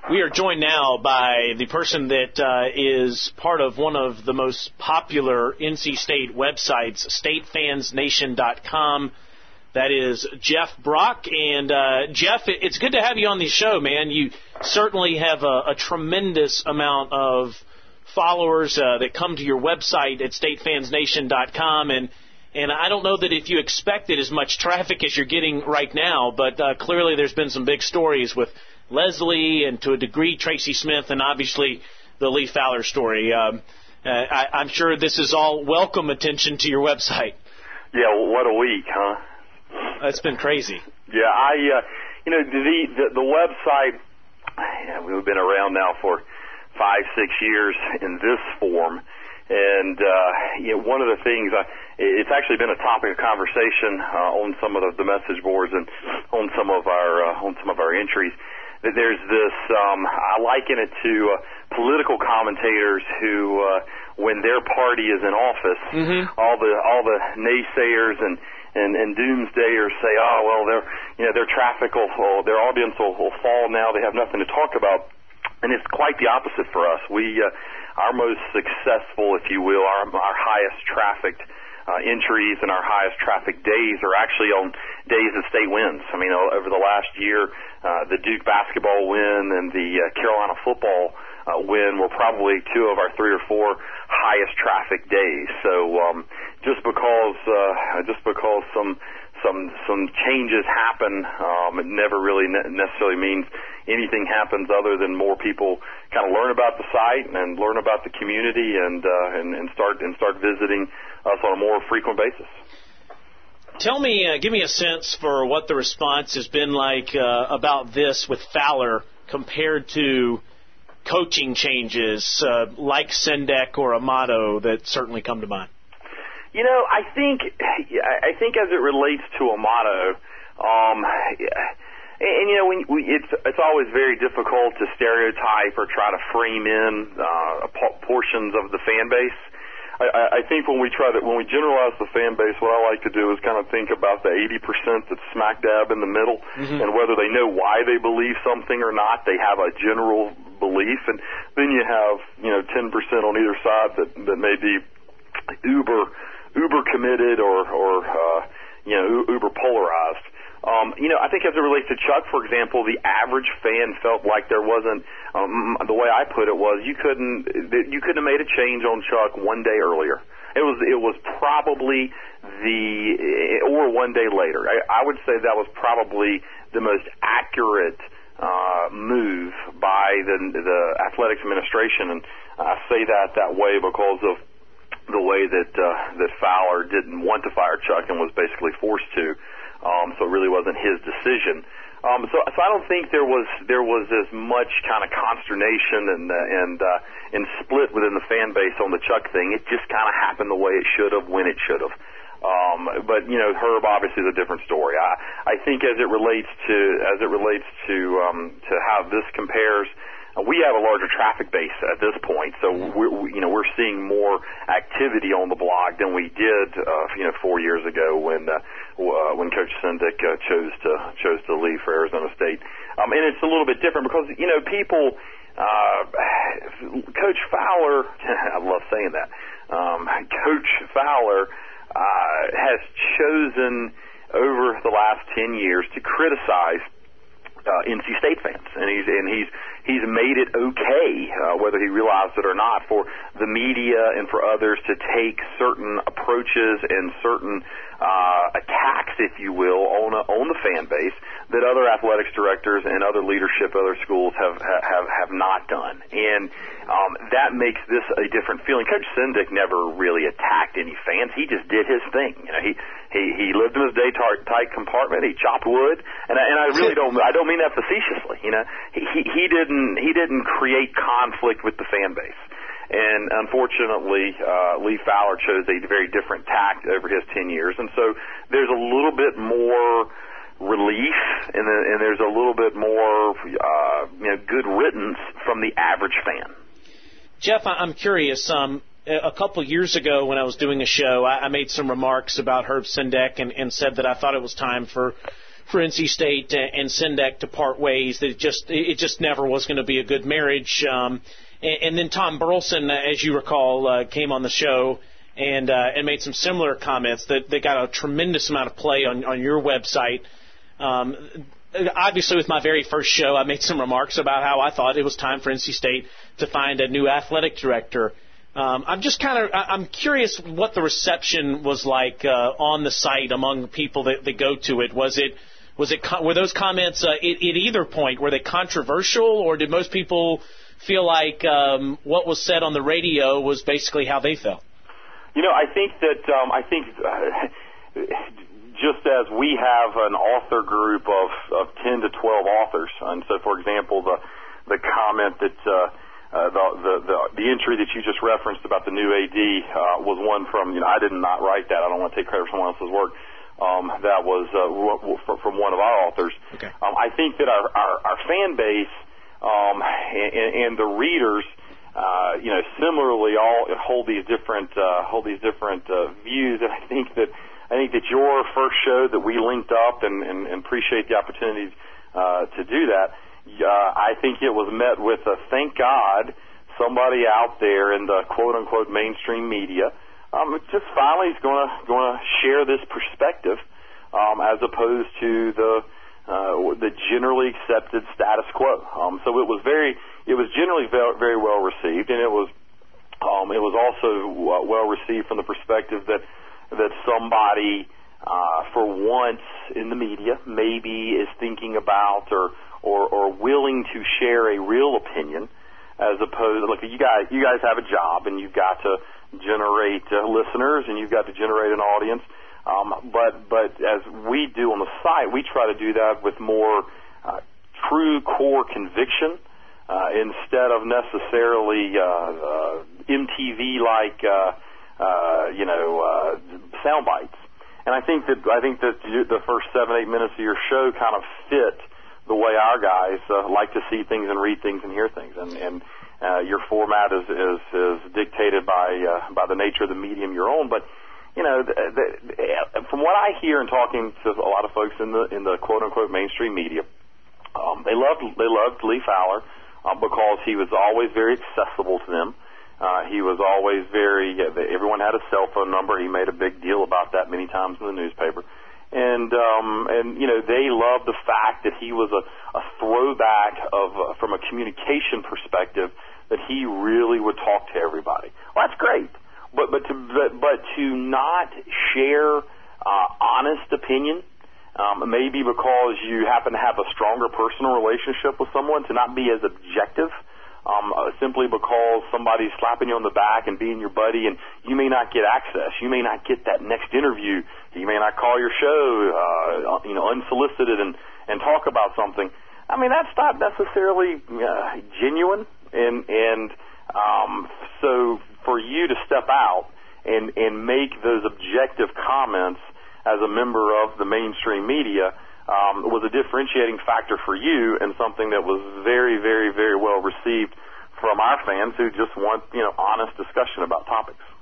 We are joined now by the person that is part of one of the most popular NC State websites, statefansnation.com. That is Jeff Brock. And, Jeff, it's good to have you on the show, man. You certainly have a tremendous amount of followers that come to your website at statefansnation.com. And I don't know that if you expected as much traffic as you're getting right now, but clearly there's been some big stories with Leslie and, to a degree, Tracy Smith, and obviously the Lee Fowler story. I'm sure this is all welcome attention to your website. Yeah, what a week, huh? That's been crazy. Yeah, the website, we've been around now for 5-6 years in this form, and one of the things, it's actually been a topic of conversation on some of the message boards and on some of our entries. That there's this, I liken it to political commentators who, when their party is in office, all the naysayers and doomsdayers say, oh well, their traffic their audience will fall now. They have nothing to talk about, and it's quite the opposite for us. Our most successful, if you will, our highest trafficked entries and our highest traffic days are actually on days that State wins. I mean, over the last year, the Duke basketball win and the Carolina football win were probably two of our 3 or 4 highest traffic days. So just because some changes happen, it never really necessarily means anything happens other than more people kind of learn about the site and learn about the community and start visiting us on a more frequent basis. Tell me, give me a sense for what the response has been like about this with Fowler compared to coaching changes like Sendek or Amato that certainly come to mind. You know, I think as it relates to Amato, and you know, it's always very difficult to stereotype or try to frame in portions of the fan base. I think when we generalize the fan base, what I like to do is kind of think about the 80% that's smack dab in the middle, and whether they know why they believe something or not, they have a general belief, and then you have 10% on either side that may be uber committed or uber polarized. I think as it relates to Chuck, for example, the average fan felt like there wasn't. The way I put it was, you couldn't have made a change on Chuck one day earlier. It was probably or one day later. I would say that was probably the most accurate move by the athletics administration, and I say that way because of the way that Fowler didn't want to fire Chuck and was basically forced to. So it really wasn't his decision. So I don't think there was as much kind of consternation and split within the fan base on the Chuck thing. It just kind of happened the way it should have, when it should have. But Herb obviously is a different story. I think as it relates to how this compares. We have a larger traffic base at this point, so we're seeing more activity on the blog than we did 4 years ago when Coach Sendek chose to leave for Arizona State. And it's a little bit different because people Coach Fowler I love saying that. Coach Fowler has chosen over the last 10 years to criticize NC State fans, and he's made it okay, whether he realized it or not, for the media and for others to take certain approaches and certain attacks, if you will, on the fan base that other athletics directors and other leadership, other schools have not done, and that makes this a different feeling. Coach Sendek never really attacked any fans; he just did his thing. He lived in his tight compartment. He chopped wood, and I really don't mean that facetiously. He didn't create conflict with the fan base. And unfortunately, Lee Fowler chose a very different tact over his 10 years, and so there's a little bit more relief, and there's a little bit more good riddance from the average fan. Jeff, I'm curious. A couple years ago when I was doing a show, I made some remarks about Herb Sendek and said that I thought it was time for for NC State and Sendek to part ways. That it just never was going to be a good marriage. And then Tom Burleson, as you recall, came on the show and made some similar comments that got a tremendous amount of play on your website. Obviously, with my very first show, I made some remarks about how I thought it was time for NC State to find a new athletic director. I'm curious what the reception was like on the site among people that go to it. Were those comments at either point, were they controversial, or did most people feel like what was said on the radio was basically how they felt? I think just as we have an author group of 10 to 12 authors, and so, for example, the comment that the entry that you just referenced about the new AD was one from, I did not write that. I don't want to take credit for someone else's work. That was from one of our authors. Okay. I think that our fan base and the readers, similarly all hold these different views, and I think that your first show that we linked up and appreciate the opportunity to do that. I think it was met with a thank God somebody out there in the quote unquote mainstream media just finally is going to share this perspective as opposed to the generally accepted status quo. So it was generally very well received, and it was also well received from the perspective that somebody for once in the media maybe is thinking about or willing to share a real opinion, as opposed, look, you guys have a job and you've got to generate listeners and you've got to generate an audience. But as we do on the site, we try to do that with more true core conviction instead of necessarily MTV-like sound bites. And I think that the first 7-8 minutes of your show kind of fit the way our guys like to see things and read things and hear things. And your format is dictated by the nature of the medium you're on. But from what I hear and talking to a lot of folks in the quote unquote mainstream media, they loved Lee Fowler because he was always very accessible to them. He was always everyone had a cell phone number. He made a big deal about that many times in the newspaper. And they loved the fact that he was a throwback from a communication perspective, that he really would talk to everybody. Well, that's great. But to not share honest opinion, maybe because you happen to have a stronger personal relationship with someone, to not be as objective, simply because somebody's slapping you on the back and being your buddy, and you may not get access. You may not get that next interview. You may not call your show, unsolicited and talk about something. I mean, that's not necessarily genuine, and so for you to step out and make those objective comments as a member of the mainstream media was a differentiating factor for you, and something that was very, very, very well received from our fans who just want, honest discussion about topics.